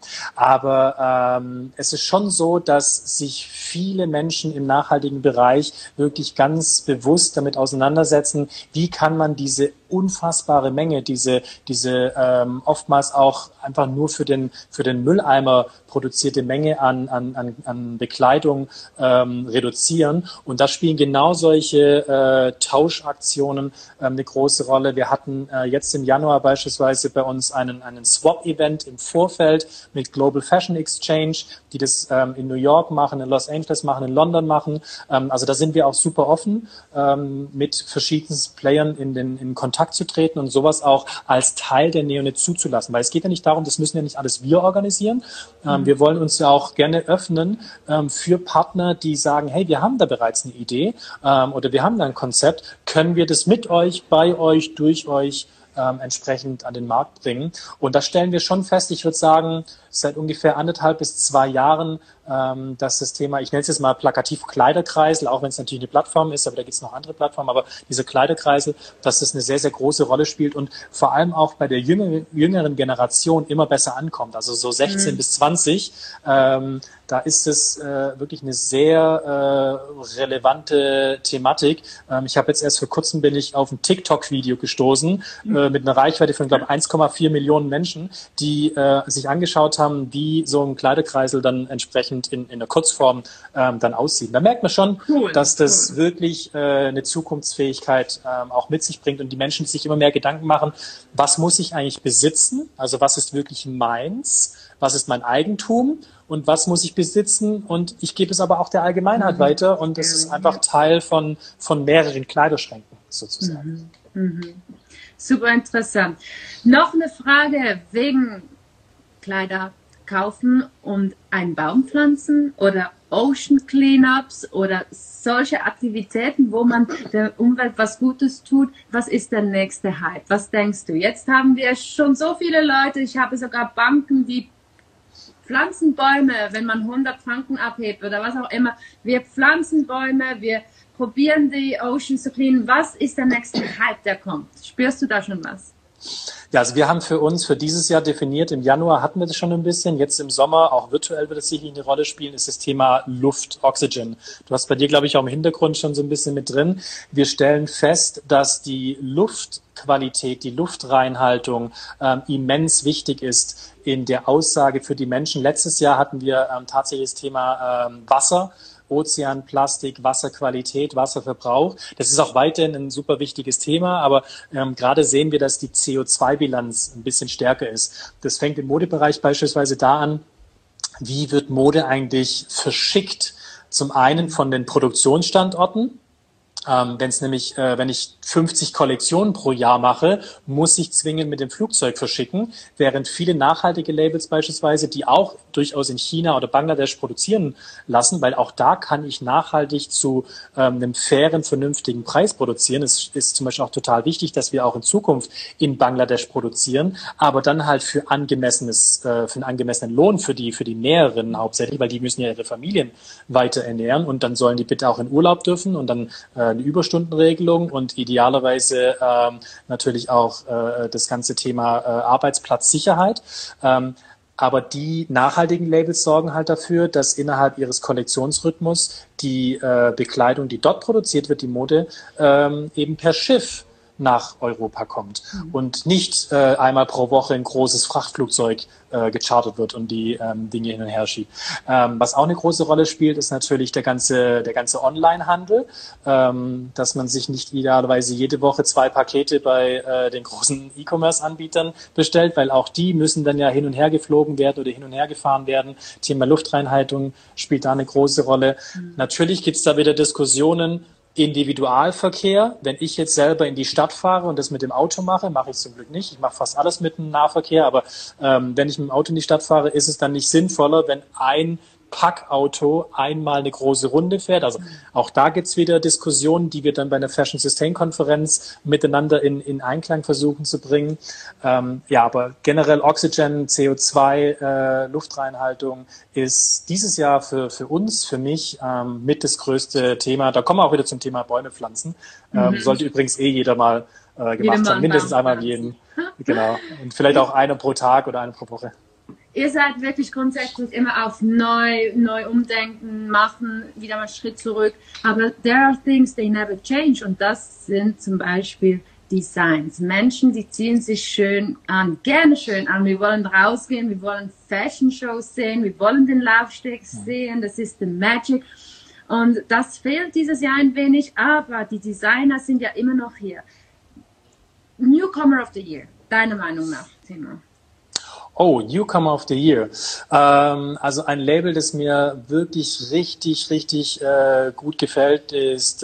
Speaker 3: Aber es ist schon so, dass sich viele Menschen im nachhaltigen Bereich wirklich ganz bewusst damit auseinandersetzen, wie kann man diese unfassbare Menge, diese oftmals auch einfach nur für den Mülleimer produzierte Menge an Bekleidung reduzieren. Und da spielen genau solche Tauschaktionen eine große Rolle. Wir hatten jetzt im Januar beispielsweise bei uns einen Swap-Event im Vorfeld mit Global Fashion Exchange, die das in New York machen, in Los Angeles machen, in London machen. Also da sind wir auch super offen, mit verschiedenen Playern in Kontakt zu treten und sowas auch als Teil der Neonet zuzulassen. Weil es geht ja nicht darum, das müssen ja nicht alles wir organisieren. Wir wollen uns ja auch gerne öffnen für Partner, die sagen, hey, wir haben da bereits eine Idee oder wir haben da ein Konzept, können wir das mit euch, bei euch, durch euch entsprechend an den Markt bringen. Und da stellen wir schon fest, ich würde sagen, seit ungefähr 1,5 bis 2 Jahren, dass das Thema, ich nenne es jetzt mal plakativ Kleiderkreisel, auch wenn es natürlich eine Plattform ist, aber da gibt es noch andere Plattformen, aber diese Kleiderkreisel, dass das eine sehr, sehr große Rolle spielt und vor allem auch bei der jüngeren Generation immer besser ankommt, also so 16 bis 20, da ist es wirklich eine sehr relevante Thematik. Ich habe jetzt erst vor kurzem bin ich auf ein TikTok-Video gestoßen mit einer Reichweite von, glaube ich, 1,4 Millionen Menschen, die sich angeschaut haben, wie so ein Kleiderkreisel dann entsprechend in der Kurzform dann aussieht. Da merkt man schon, dass das wirklich eine Zukunftsfähigkeit auch mit sich bringt und die Menschen sich immer mehr Gedanken machen, was muss ich eigentlich besitzen? Also was ist wirklich meins? Was ist mein Eigentum? Und was muss ich besitzen? Und ich gebe es aber auch der Allgemeinheit weiter. Und das ist einfach Teil von mehreren Kleiderschränken sozusagen.
Speaker 2: Super interessant. Noch eine Frage wegen Kleider kaufen und einen Baum pflanzen oder Ocean Cleanups oder solche Aktivitäten, wo man der Umwelt was Gutes tut. Was ist der nächste Hype? Was denkst du? Jetzt haben wir schon so viele Leute. Ich habe sogar Banken, die pflanzen Bäume, wenn man 100 Franken abhebt oder was auch immer. Wir pflanzen Bäume, wir probieren die Ocean zu cleanen. Was ist der nächste Hype, der kommt? Spürst du da schon was?
Speaker 3: Ja, also wir haben für uns für dieses Jahr definiert, im Januar hatten wir das schon ein bisschen, jetzt im Sommer, auch virtuell wird es sicherlich eine Rolle spielen, ist das Thema Luft, Oxygen. Du hast bei dir, glaube ich, auch im Hintergrund schon so ein bisschen mit drin. Wir stellen fest, dass die Luftqualität, die Luftreinhaltung immens wichtig ist in der Aussage für die Menschen. Letztes Jahr hatten wir tatsächlich das Thema Wasser Ozeanplastik, Wasserqualität, Wasserverbrauch. Das ist auch weiterhin ein super wichtiges Thema, aber gerade sehen wir, dass die CO2-Bilanz ein bisschen stärker ist. Das fängt im Modebereich beispielsweise da an, wie wird Mode eigentlich verschickt? Zum einen von den Produktionsstandorten. Wenn ich 50 Kollektionen pro Jahr mache, muss ich zwingend mit dem Flugzeug verschicken, während viele nachhaltige Labels beispielsweise, die auch durchaus in China oder Bangladesch produzieren lassen, weil auch da kann ich nachhaltig zu einem fairen, vernünftigen Preis produzieren. Es ist zum Beispiel auch total wichtig, dass wir auch in Zukunft in Bangladesch produzieren, aber dann halt für einen angemessenen Lohn für die Näherinnen hauptsächlich, weil die müssen ja ihre Familien weiter ernähren und dann sollen die bitte auch in Urlaub dürfen und dann eine Überstundenregelung und idealerweise natürlich auch das ganze Thema Arbeitsplatzsicherheit. Aber die nachhaltigen Labels sorgen halt dafür, dass innerhalb ihres Kollektionsrhythmus die Bekleidung, die dort produziert wird, die Mode, eben per Schiff nach Europa kommt und nicht einmal pro Woche ein großes Frachtflugzeug gechartert wird und die Dinge hin und her schiebt. Was auch eine große Rolle spielt, ist natürlich der ganze Online-Handel, dass man sich nicht idealerweise jede Woche 2 Pakete bei den großen E-Commerce-Anbietern bestellt, weil auch die müssen dann ja hin und her geflogen werden oder hin und her gefahren werden. Thema Luftreinhaltung spielt da eine große Rolle. Natürlich gibt es da wieder Diskussionen, Individualverkehr, wenn ich jetzt selber in die Stadt fahre und das mit dem Auto mache ich zum Glück nicht, ich mache fast alles mit dem Nahverkehr, aber wenn ich mit dem Auto in die Stadt fahre, ist es dann nicht sinnvoller, wenn ein Packauto einmal eine große Runde fährt. Also auch da gibt's wieder Diskussionen, die wir dann bei einer Fashion Sustain Konferenz miteinander in Einklang versuchen zu bringen. Aber generell Oxygen, CO2, Luftreinhaltung ist dieses Jahr für uns, für mich mit das größte Thema. Da kommen wir auch wieder zum Thema Bäume pflanzen. Sollte übrigens jeder mal gemacht haben, mindestens einmal jeden. Genau. Und vielleicht auch einer pro Tag oder eine pro Woche.
Speaker 2: Ihr seid wirklich grundsätzlich immer auf neu umdenken, machen, wieder mal Schritt zurück. Aber there are things they never change. Und das sind zum Beispiel Designs. Menschen, die ziehen sich gerne schön an. Wir wollen rausgehen, wir wollen Fashion Shows sehen, wir wollen den Laufsteg sehen. Das ist the magic. Und das fehlt dieses Jahr ein wenig. Aber die Designer sind ja immer noch hier. Newcomer of the Year, deiner Meinung nach, Timo?
Speaker 3: Oh, Newcomer of the Year. Also ein Label, das mir wirklich richtig gut gefällt, ist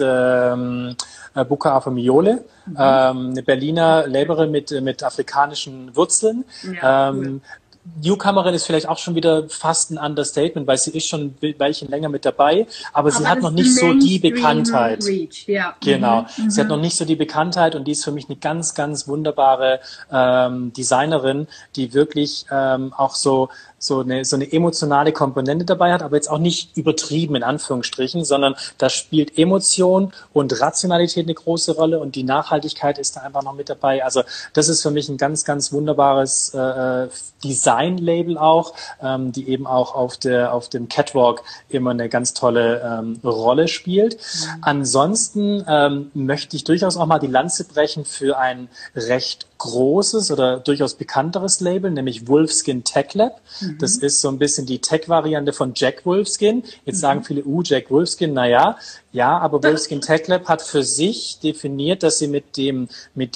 Speaker 3: Buca Afamiole, eine Berliner Laberin mit afrikanischen Wurzeln. Ja, cool. Newcomerin ist vielleicht auch schon wieder fast ein Understatement, weil sie ist schon ein Weilchen länger mit dabei, aber sie hat noch nicht so die Bekanntheit. Reach, ja. Genau. Sie hat noch nicht so die Bekanntheit und die ist für mich eine ganz wunderbare Designerin, die wirklich auch so eine emotionale Komponente dabei hat, aber jetzt auch nicht übertrieben in Anführungsstrichen, sondern da spielt Emotion und Rationalität eine große Rolle und die Nachhaltigkeit ist da einfach noch mit dabei. Also das ist für mich ein ganz wunderbares Design-Label auch, die eben auch auf dem Catwalk immer eine ganz tolle Rolle spielt. Ansonsten möchte ich durchaus auch mal die Lanze brechen für ein recht großes oder durchaus bekannteres Label, nämlich Wolfskin Tech Lab. Das ist so ein bisschen die Tech-Variante von Jack Wolfskin. Jetzt sagen viele, Jack Wolfskin, ja, aber Wolfskin Tech Lab hat für sich definiert, dass sie mit diesem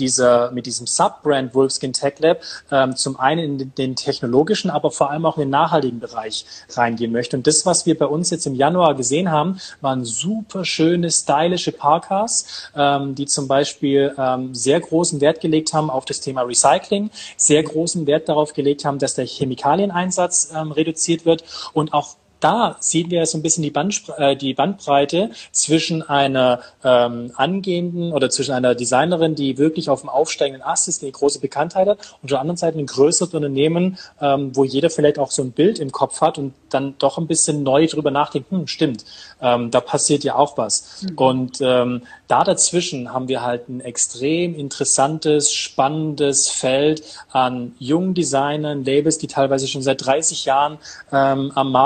Speaker 3: Subbrand Wolfskin Tech Lab zum einen in den technologischen, aber vor allem auch in den nachhaltigen Bereich reingehen möchte. Und das, was wir bei uns jetzt im Januar gesehen haben, waren super schöne, stylische Parkas, die zum Beispiel sehr großen Wert gelegt haben auf das Thema Recycling, sehr großen Wert darauf gelegt haben, dass der Chemikalieneinsatz reduziert wird und auch da sehen wir so ein bisschen die Bandbreite zwischen einer angehenden oder zwischen einer Designerin, die wirklich auf dem aufsteigenden Ast ist, die eine große Bekanntheit hat, und auf der anderen Seite ein größeres Unternehmen, wo jeder vielleicht auch so ein Bild im Kopf hat und dann doch ein bisschen neu drüber nachdenkt, stimmt, da passiert ja auch was. Und da dazwischen haben wir halt ein extrem interessantes, spannendes Feld an jungen Designern, Labels, die teilweise schon seit 30 Jahren am Markt sind,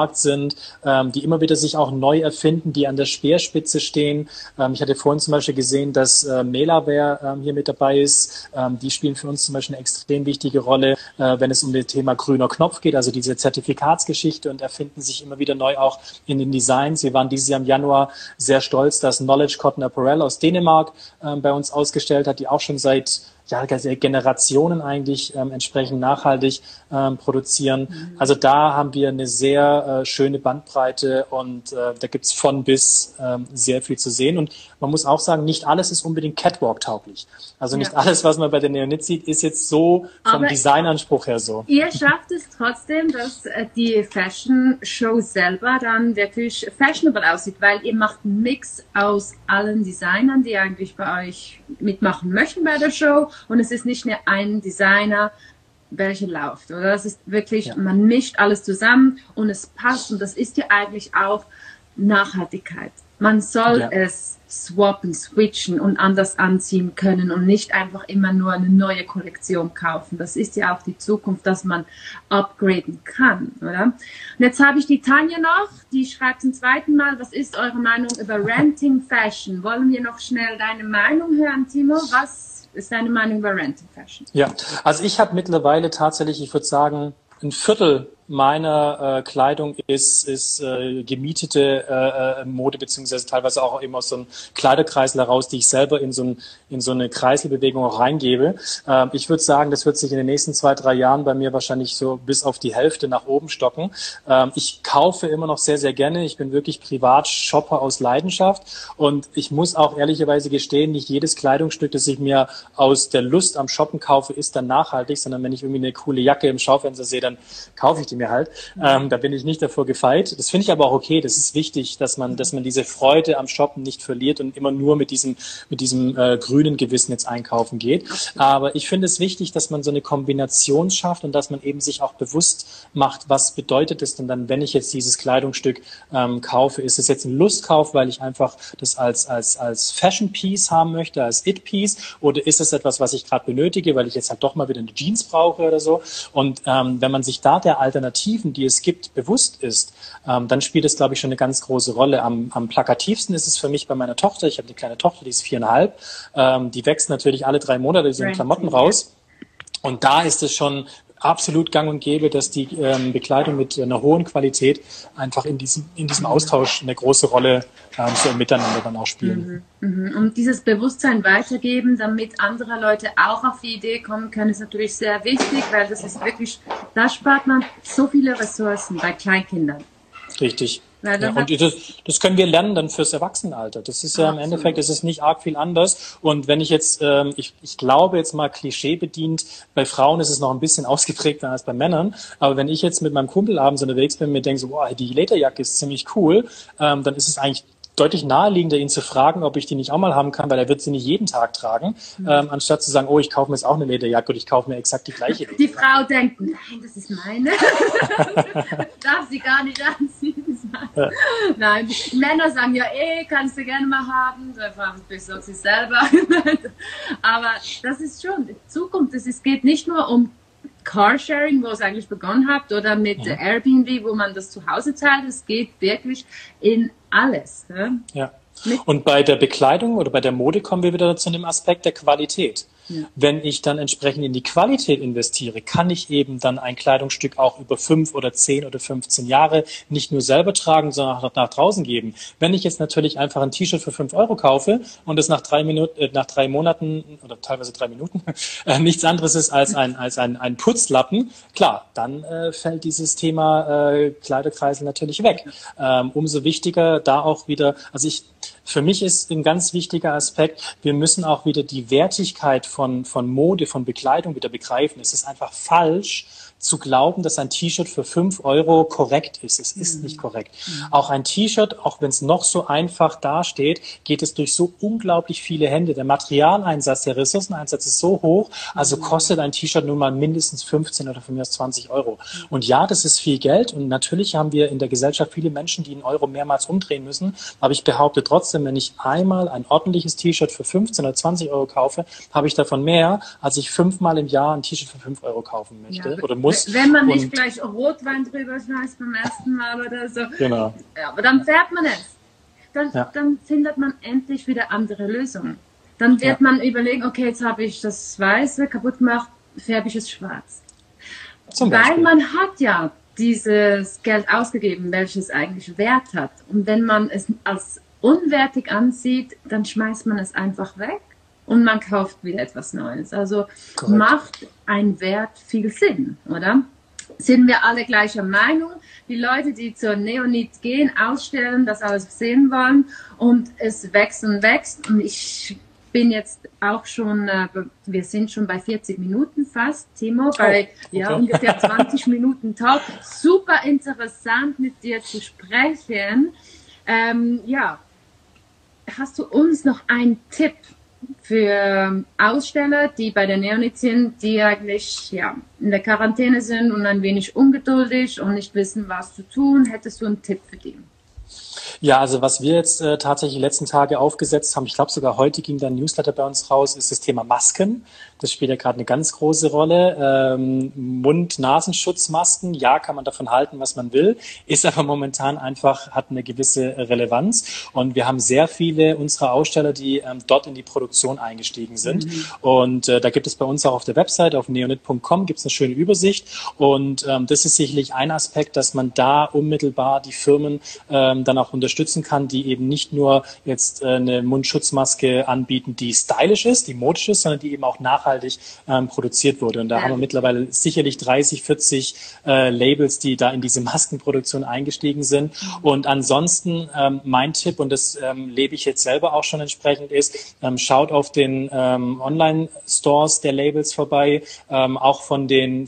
Speaker 3: sind, die immer wieder sich auch neu erfinden, die an der Speerspitze stehen. Ich hatte vorhin zum Beispiel gesehen, dass Melaware hier mit dabei ist. Die spielen für uns zum Beispiel eine extrem wichtige Rolle, wenn es um das Thema grüner Knopf geht, also diese Zertifikatsgeschichte, und erfinden sich immer wieder neu auch in den Designs. Wir waren dieses Jahr im Januar sehr stolz, dass Knowledge Cotton Apparel aus Dänemark bei uns ausgestellt hat, die auch schon seit Generationen eigentlich entsprechend nachhaltig produzieren. Also da haben wir eine sehr schöne Bandbreite, und da gibt's von bis sehr viel zu sehen. Und man muss auch sagen, nicht alles ist unbedingt Catwalk-tauglich. Also nicht alles, was man bei der Neonit sieht, ist jetzt so vom Designanspruch her so.
Speaker 2: Ihr schafft es trotzdem, dass die Fashion Show selber dann wirklich fashionable aussieht, weil ihr macht einen Mix aus allen Designern, die eigentlich bei euch mitmachen möchten bei der Show. Und es ist nicht nur ein Designer, welcher läuft, oder? Es ist wirklich, man mischt alles zusammen und es passt. Und das ist ja eigentlich auch Nachhaltigkeit. Man soll es swappen, switchen und anders anziehen können und nicht einfach immer nur eine neue Kollektion kaufen. Das ist ja auch die Zukunft, dass man upgraden kann, oder? Und jetzt habe ich die Tanja noch, die schreibt zum zweiten Mal, was ist eure Meinung über Renting Fashion? Wollen wir noch schnell deine Meinung hören, Timo? Was ist deine Meinung über Renting Fashion?
Speaker 3: Ja, also ich habe mittlerweile tatsächlich, ich würde sagen, ein Viertel meiner Kleidung ist gemietete Mode, beziehungsweise teilweise auch eben aus so einem Kleiderkreisel heraus, die ich selber in so eine Kreiselbewegung auch reingebe. Ich würde sagen, das wird sich in den nächsten 2-3 Jahren bei mir wahrscheinlich so bis auf die Hälfte nach oben stocken. Ich kaufe immer noch sehr, sehr gerne. Ich bin wirklich Privatshopper aus Leidenschaft, und ich muss auch ehrlicherweise gestehen, nicht jedes Kleidungsstück, das ich mir aus der Lust am Shoppen kaufe, ist dann nachhaltig, sondern wenn ich irgendwie eine coole Jacke im Schaufenster sehe, dann kaufe ich die mir halt. Da bin ich nicht davor gefeit. Das finde ich aber auch okay. Das ist wichtig, dass man diese Freude am Shoppen nicht verliert und immer nur mit diesem grünen Gewissen jetzt einkaufen geht. Aber ich finde es wichtig, dass man so eine Kombination schafft und dass man eben sich auch bewusst macht, was bedeutet es denn dann, wenn ich jetzt dieses Kleidungsstück kaufe? Ist es jetzt ein Lustkauf, weil ich einfach das als Fashion Piece haben möchte, als It Piece, oder ist es etwas, was ich gerade benötige, weil ich jetzt halt doch mal wieder eine Jeans brauche oder so? Und wenn man sich da der Alternativen, die es gibt, bewusst ist, dann spielt es, glaube ich, schon eine ganz große Rolle. Am plakativsten ist es für mich bei meiner Tochter. Ich habe eine kleine Tochter, die ist 4,5. Die wächst natürlich alle 3 Monate so in Klamotten raus. Und da ist es schon absolut gang und gäbe, dass die Bekleidung mit einer hohen Qualität einfach in diesem Austausch eine große Rolle so im Miteinander dann auch spielen.
Speaker 2: Und dieses Bewusstsein weitergeben, damit andere Leute auch auf die Idee kommen können, ist natürlich sehr wichtig, weil das ist wirklich, da spart man so viele Ressourcen bei Kleinkindern.
Speaker 3: Richtig. Ja, und das können wir lernen dann fürs Erwachsenenalter. Das ist ja im Endeffekt, das ist nicht arg viel anders. Und wenn ich jetzt, ich glaube jetzt mal klischeebedient, bei Frauen ist es noch ein bisschen ausgeprägter als bei Männern. Aber wenn ich jetzt mit meinem Kumpel abends unterwegs bin und mir denke so, boah, die Lederjacke ist ziemlich cool, dann ist es eigentlich deutlich naheliegender, ihn zu fragen, ob ich die nicht auch mal haben kann, weil er wird sie nicht jeden Tag tragen, anstatt zu sagen, oh, ich kaufe mir jetzt auch eine Lederjacke und ich kaufe mir exakt die gleiche Lederjacke.
Speaker 2: Die Frau denkt, nein, das ist meine. Darf sie gar nicht anziehen. Ja. Nein, Männer sagen ja, kannst du gerne mal haben, bis auf sich selber. Aber das ist schon die Zukunft. Es geht nicht nur um Carsharing, wo es eigentlich begonnen hat, oder mit Airbnb, wo man das zu Hause zahlt. Es geht wirklich in alles.
Speaker 3: Ja. Und bei der Bekleidung oder bei der Mode kommen wir wieder zu dem Aspekt der Qualität. Ja. Wenn ich dann entsprechend in die Qualität investiere, kann ich eben dann ein Kleidungsstück auch über 5 oder 10 oder 15 Jahre nicht nur selber tragen, sondern auch nach draußen geben. Wenn ich jetzt natürlich einfach ein T-Shirt für 5 Euro kaufe und es nach 3 Monaten oder teilweise 3 Minuten nichts anderes ist als ein Putzlappen, klar, dann fällt dieses Thema Kleiderkreisel natürlich weg. Umso wichtiger da auch wieder, für mich ist ein ganz wichtiger Aspekt, wir müssen auch wieder die Wertigkeit von Mode, von Bekleidung wieder begreifen. Es ist einfach falsch zu glauben, dass ein T-Shirt für 5 Euro korrekt ist. Es ist nicht korrekt. Auch ein T-Shirt, auch wenn es noch so einfach dasteht, geht es durch so unglaublich viele Hände. Der Materialeinsatz, der Ressourceneinsatz ist so hoch, also kostet ein T-Shirt nun mal mindestens 15 oder von mir aus 20 Euro. Und ja, das ist viel Geld und natürlich haben wir in der Gesellschaft viele Menschen, die einen Euro mehrmals umdrehen müssen, aber ich behaupte trotzdem, wenn ich einmal ein ordentliches T-Shirt für 15 oder 20 Euro kaufe, habe ich davon mehr, als ich 5-mal im Jahr ein T-Shirt für 5 Euro kaufen möchte oder muss.
Speaker 2: Wenn man nicht gleich Rotwein drüber schmeißt beim ersten Mal oder so.
Speaker 3: Genau.
Speaker 2: Ja, aber dann färbt man es. Dann findet man endlich wieder andere Lösungen. Dann wird man überlegen, okay, jetzt habe ich das Weiße kaputt gemacht, färbe ich es schwarz. Weil man hat ja dieses Geld ausgegeben, welches eigentlich Wert hat. Und wenn man es als unwertig ansieht, dann schmeißt man es einfach weg und man kauft wieder etwas Neues. Also macht ein Wert viel Sinn, oder? Sind wir alle gleicher Meinung? Die Leute, die zur Neonit gehen, ausstellen, das alles sehen wollen und es wächst und wächst. Und ich bin jetzt auch schon, wir sind schon bei 40 Minuten fast, Timo, bei ungefähr 20 Minuten Talk. Super interessant mit dir zu sprechen. Hast du uns noch einen Tipp für Aussteller, die bei der Neonit sind, die eigentlich in der Quarantäne sind und ein wenig ungeduldig und nicht wissen, was zu tun? Hättest du einen Tipp für die?
Speaker 3: Ja, also was wir jetzt tatsächlich die letzten Tage aufgesetzt haben, ich glaube sogar heute ging da ein Newsletter bei uns raus, ist das Thema Masken. Das spielt ja gerade eine ganz große Rolle. Mund-Nasenschutzmasken, ja, kann man davon halten, was man will, ist aber momentan einfach, hat eine gewisse Relevanz. Und wir haben sehr viele unserer Aussteller, die dort in die Produktion eingestiegen sind. Und da gibt es bei uns auch auf der Website, auf neonit.com, gibt es eine schöne Übersicht. Und das ist sicherlich ein Aspekt, dass man da unmittelbar die Firmen dann auch unterstützen kann, die eben nicht nur jetzt eine Mundschutzmaske anbieten, die stylisch ist, die modisch ist, sondern die eben auch nachhaltig produziert wurde. Und da haben wir mittlerweile sicherlich 30, 40 Labels, die da in diese Maskenproduktion eingestiegen sind. Und ansonsten mein Tipp, und das lebe ich jetzt selber auch schon entsprechend, ist, schaut auf den Online-Stores der Labels vorbei, auch von den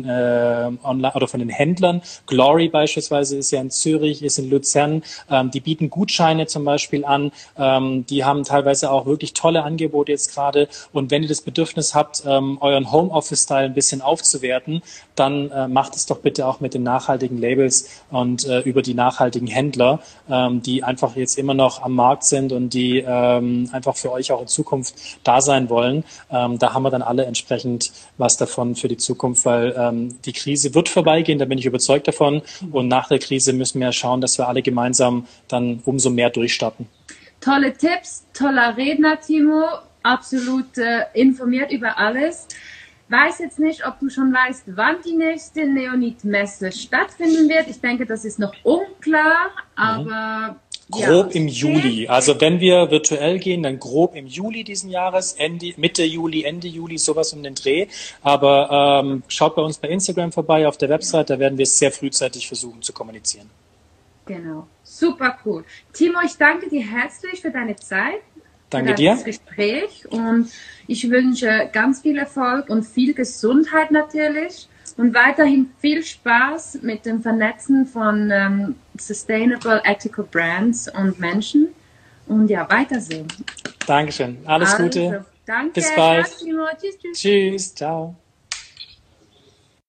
Speaker 3: Online- oder von den Händlern. Glory beispielsweise ist ja in Zürich, ist in Luzern. Die bieten Gutscheine zum Beispiel an. Die haben teilweise auch wirklich tolle Angebote jetzt gerade. Und wenn ihr das Bedürfnis habt, euren Homeoffice-Style ein bisschen aufzuwerten, dann macht es doch bitte auch mit den nachhaltigen Labels und über die nachhaltigen Händler, die einfach jetzt immer noch am Markt sind und die einfach für euch auch in Zukunft da sein wollen. Da haben wir dann alle entsprechend was davon für die Zukunft, weil die Krise wird vorbeigehen, da bin ich überzeugt davon. Und nach der Krise müssen wir schauen, dass wir alle gemeinsam dann umso mehr durchstarten.
Speaker 2: Tolle Tipps, toller Redner, Timo. Absolut informiert über alles. Weiß jetzt nicht, ob du schon weißt, wann die nächste Neonit-Messe stattfinden wird. Ich denke, das ist noch unklar, aber
Speaker 3: grob im Juli. Also wenn wir virtuell gehen, dann grob im Juli diesen Jahres, Mitte Juli, Ende Juli, sowas um den Dreh. Aber schaut bei uns bei Instagram vorbei, auf der Website, da werden wir es sehr frühzeitig versuchen zu kommunizieren.
Speaker 2: Genau, super cool. Timo, ich danke dir herzlich für deine Zeit.
Speaker 3: Danke dir.
Speaker 2: Das Gespräch und ich wünsche ganz viel Erfolg und viel Gesundheit natürlich und weiterhin viel Spaß mit dem Vernetzen von Sustainable Ethical Brands und Menschen und weitersehen.
Speaker 3: Dankeschön. Alles Gute.
Speaker 2: Danke.
Speaker 3: Bis bald.
Speaker 2: Tschüss.
Speaker 3: Tschüss. Ciao.